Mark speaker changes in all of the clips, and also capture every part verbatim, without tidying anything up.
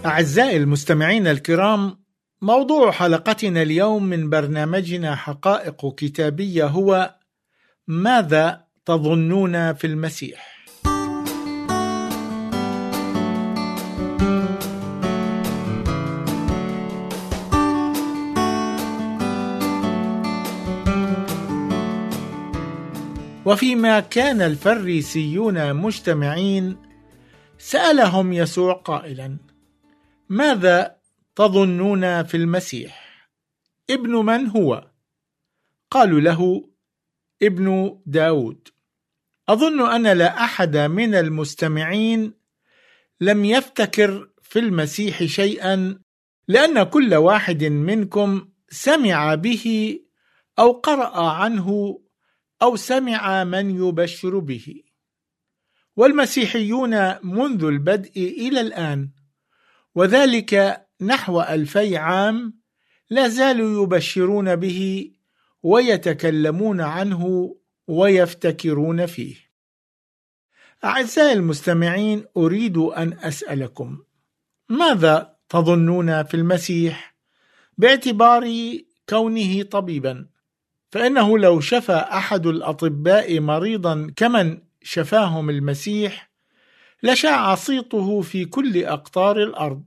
Speaker 1: أعزائي المستمعين الكرام، موضوع حلقتنا اليوم من برنامجنا حقائق كتابية هو: ماذا تظنون في المسيح؟ وفيما كان الفريسيون مجتمعين سألهم يسوع قائلا: ماذا تظنون في المسيح؟ ابن من هو؟ قالوا له: ابن داود. أظن أن لا أحد من المستمعين لم يفتكر في المسيح شيئا، لأن كل واحد منكم سمع به أو قرأ عنه أو سمع من يبشر به. والمسيحيون منذ البدء إلى الآن، وذلك نحو ألفي عام، لا زالوا يبشرون به ويتكلمون عنه ويفتكرون فيه. أعزائي المستمعين، أريد أن أسألكم: ماذا تظنون في المسيح باعتبار كونه طبيبا؟ فإنه لو شفى أحد الأطباء مريضا كمن شفاهم المسيح لشاع صيته في كل أقطار الأرض،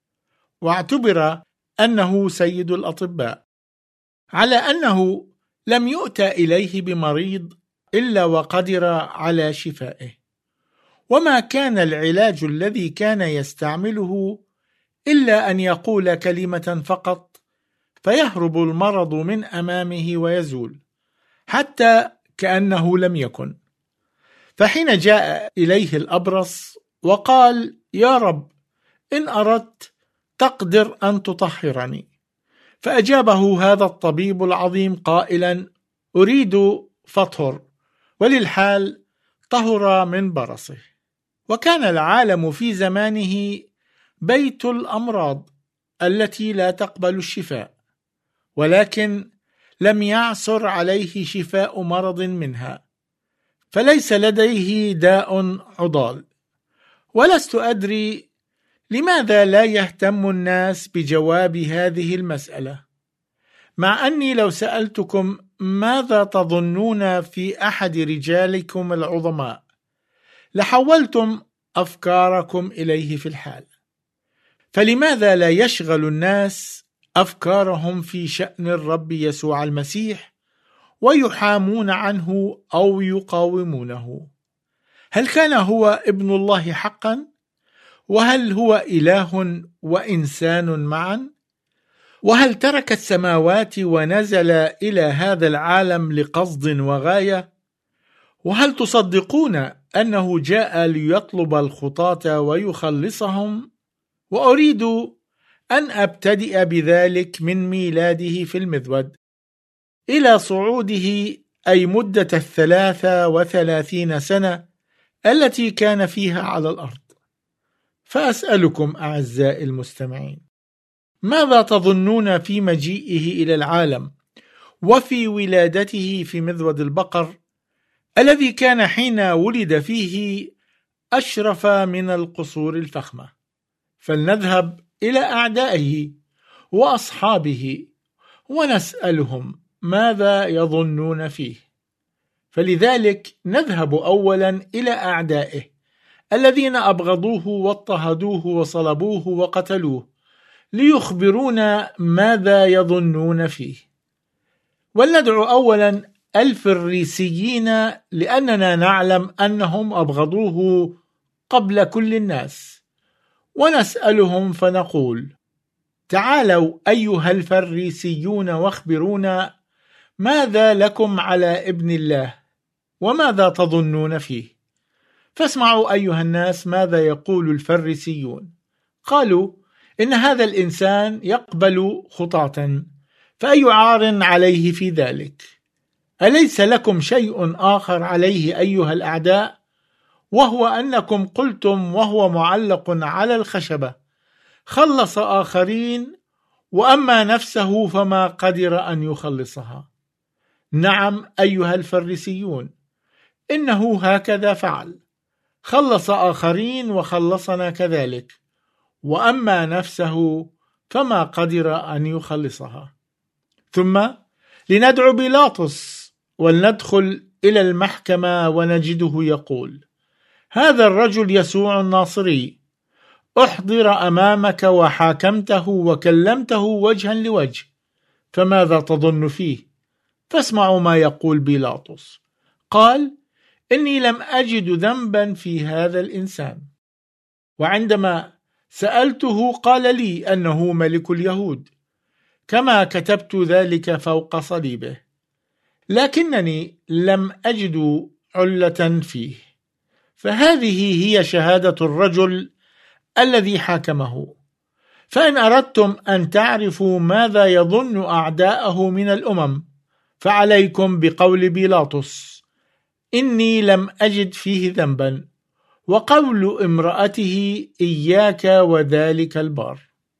Speaker 1: واعتبر أنه سيد الأطباء، على أنه لم يؤتى إليه بمريض إلا وقدر على شفائه. وما كان العلاج الذي كان يستعمله إلا أن يقول كلمة فقط فيهرب المرض من أمامه ويزول، حتى كأنه لم يكن. فحين جاء إليه الأبرص وقال: يا رب، إن أردت تقدر أن تطهرني، فأجابه هذا الطبيب العظيم قائلا: أريد فطهر، وللحال طهر من برصه. وكان العالم في زمانه بيت الأمراض التي لا تقبل الشفاء، ولكن لم يعثر عليه شفاء مرض منها، فليس لديه داء عضال. ولست أدري لماذا لا يهتم الناس بجواب هذه المسألة، مع أني لو سألتكم ماذا تظنون في أحد رجالكم العظماء لحولتم أفكاركم إليه في الحال. فلماذا لا يشغل الناس أفكارهم في شأن الرب يسوع المسيح ويحامون عنه أو يقاومونه؟ هل كان هو ابن الله حقا؟ وهل هو إله وإنسان معا؟ وهل ترك السماوات ونزل إلى هذا العالم لقصد وغاية؟ وهل تصدقون أنه جاء ليطلب الخطاة ويخلصهم؟ وأريد أن أبتدئ بذلك من ميلاده في المذود إلى صعوده، أي مدة الثلاثة وثلاثين سنة التي كان فيها على الأرض. فأسألكم أعزائي المستمعين: ماذا تظنون في مجيئه إلى العالم وفي ولادته في مذود البقر الذي كان حين ولد فيه أشرف من القصور الفخمة؟ فلنذهب إلى أعدائه وأصحابه ونسألهم ماذا يظنون فيه. فلذلك نذهب أولا إلى أعدائه الذين أبغضوه واضطهدوه وصلبوه وقتلوه ليخبرونا ماذا يظنون فيه. ولندعو أولا الفريسيين، لأننا نعلم أنهم أبغضوه قبل كل الناس، ونسألهم فنقول: تعالوا أيها الفريسيون واخبرونا ماذا لكم على ابن الله وماذا تظنون فيه. فاسمعوا أيها الناس ماذا يقول الفريسيون. قالوا: إن هذا الإنسان يقبل خطاة، فأي عار عليه في ذلك؟ أليس لكم شيء آخر عليه أيها الأعداء، وهو أنكم قلتم وهو معلق على الخشبة: خلص آخرين، وأما نفسه فما قدر أن يخلصها. نعم أيها الفريسيون، إنه هكذا فعل، خلص آخرين وخلصنا كذلك، وأما نفسه فما قدر أن يخلصها. ثم لندعو بيلاطس ولندخل إلى المحكمة ونجده يقول: هذا الرجل يسوع الناصري أحضر أمامك وحاكمته وكلمته وجها لوجه، فماذا تظن فيه؟ فاسمعوا ما يقول بيلاطس. قال: إني لم أجد ذنبا في هذا الإنسان، وعندما سألته قال لي أنه ملك اليهود، كما كتبت ذلك فوق صليبه، لكنني لم أجد علة فيه. فهذه هي شهادة الرجل الذي حاكمه. فإن أردتم أن تعرفوا ماذا يظن أعداءه من الأمم، فعليكم بقول بيلاطس: إني لم أجد فيه ذنبا، وقول امرأته: إياك وذلك البار.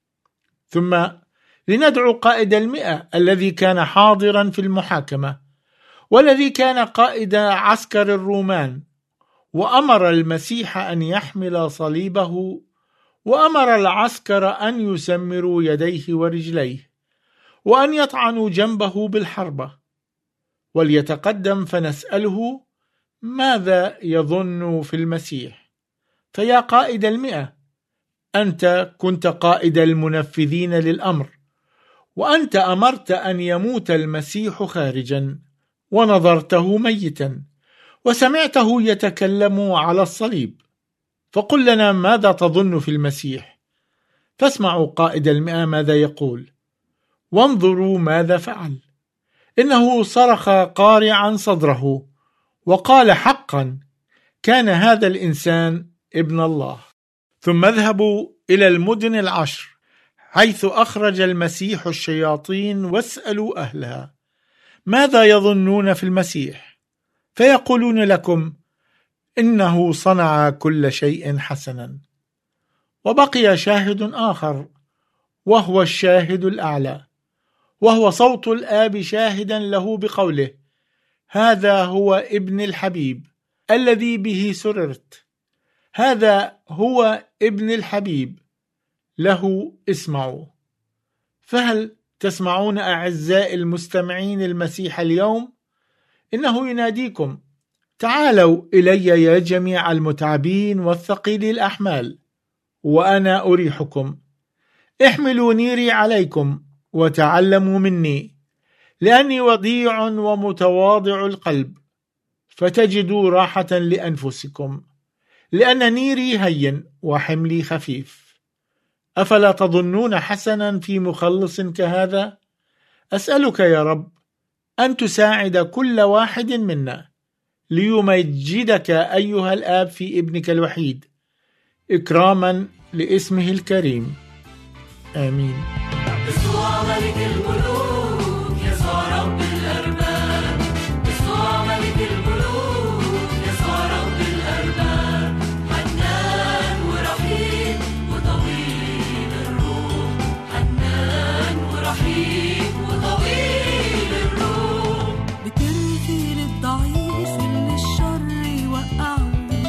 Speaker 1: ثم لندعو قائد المئة الذي كان حاضرا في المحاكمة، والذي كان قائد عسكر الرومان، وأمر المسيح أن يحمل صليبه، وأمر العسكر أن يسمروا يديه ورجليه، وأن يطعنوا جنبه بالحربة. وليتقدم فنسأله ماذا يظن في المسيح. فيا قائد المئة، أنت كنت قائد المنفذين للأمر، وأنت أمرت أن يموت المسيح خارجا، ونظرته ميتا، وسمعته يتكلم على الصليب، فقل لنا ماذا تظن في المسيح. فاسمعوا قائد المئة ماذا يقول، وانظروا ماذا فعل. إنه صرخ قارعا صدره وقال: حقا كان هذا الإنسان ابن الله. ثم اذهبوا إلى المدن العشر حيث أخرج المسيح الشياطين، واسألوا أهلها ماذا يظنون في المسيح، فيقولون لكم إنه صنع كل شيء حسنا. وبقي شاهد آخر، وهو الشاهد الأعلى، وهو صوت الآب شاهدا له بقوله: هذا هو ابن الحبيب الذي به سررت، هذا هو ابن الحبيب له اسمعوا. فهل تسمعون أعزائي المستمعين المسيح اليوم؟ إنه يناديكم: تعالوا إلي يا جميع المتعبين والثقيل الأحمال، وأنا أريحكم. احملوا نيري عليكم وتعلموا مني، لأني وديع ومتواضع القلب، فتجدوا راحة لأنفسكم، لأن نيري هين وحملي خفيف. أفلا تظنون حسنا في مخلص كهذا؟ أسألك يا رب أن تساعد كل واحد منا ليمجدك أيها الآب في ابنك الوحيد، إكراما لاسمه الكريم. آمين.
Speaker 2: يسوع ملك الملوك، يسوع رب الأرباب، يسوع ملك الملوك، يسوع رب الأرباب، حنان ورحيم وطويل الروح، حنان ورحيم وطويل الروح.
Speaker 3: بترثي للضعيف اللي الشر يوقعه،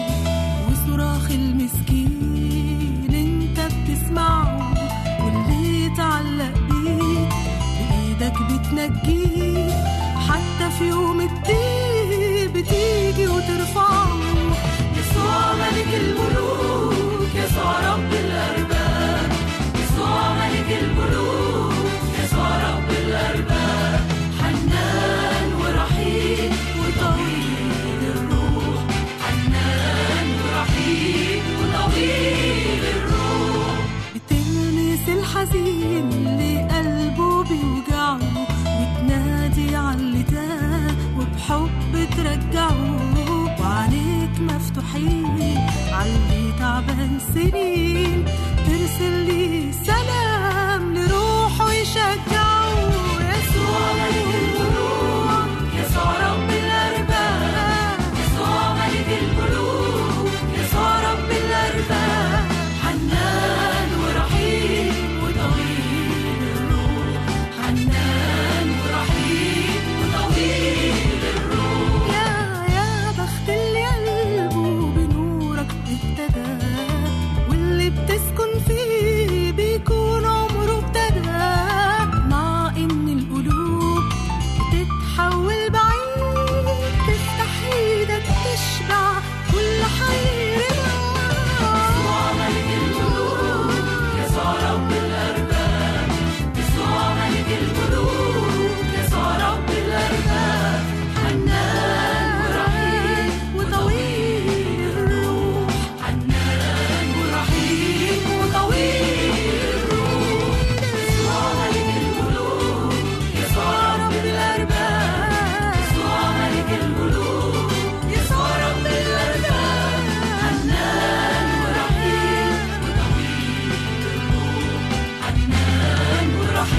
Speaker 3: وصراخ المسكين انت بتسمعه، واللي يتعلق بيك بإيدك بتنجيه، حتى في يوم الضيق بتيجي وترفعه.
Speaker 2: يسوع ملك الملوك، يسوع رب الأرباب، يسوع ملك الملوك، يسوع رب الأرباب، حنان ورحيم وطويل الروح، حنان ورحيم وطويل الروح.
Speaker 3: بتلمس الحزين اللي قلبه بيوجعه، وتنادي عاللي تاه وبحب ترجعه، وعليك مفتوحين عاللي تعبان سنين، ترسل لي سلام لروحه يشجعه.
Speaker 2: يسوع ملك الملوك، يسوع رب الأرباب، يسوع ملك الملوك، يسوع رب الأرباب، حنان ورحيم وطويل الروح، حنان ورحيم وطويل الروح.
Speaker 3: يا يا بخت اللي قلبه بنورك اهتدى،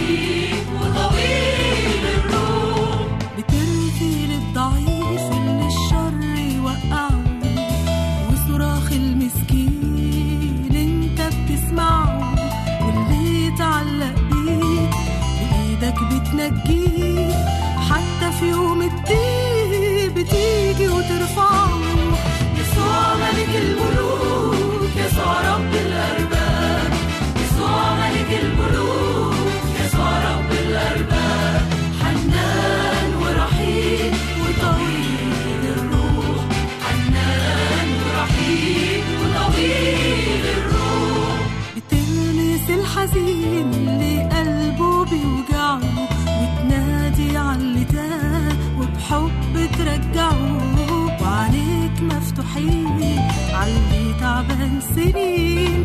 Speaker 2: ورحيم وطويل الروح.
Speaker 3: بترثي للضعيف اللي الشر يوقعه، وصراخ المسكين انت بتسمعه، واللي يتعلق بيك بإيدك بتنجيه، حتى في يوم الضيق بتيجي وترفعه.
Speaker 2: يسوع ملك الملوك، يسوع رب الأرباب، يسوع ملك الملوك، يسوع رب الأرباب، حنان ورحيم وطويل الروح، حنان ورحيم وطويل الروح.
Speaker 3: بتلمس الحزين اللي قلبه بيوجعه، وتنادي عاللي تاه وبحب ترجعه، وعينيك مفتوحين عاللي تعبان سنين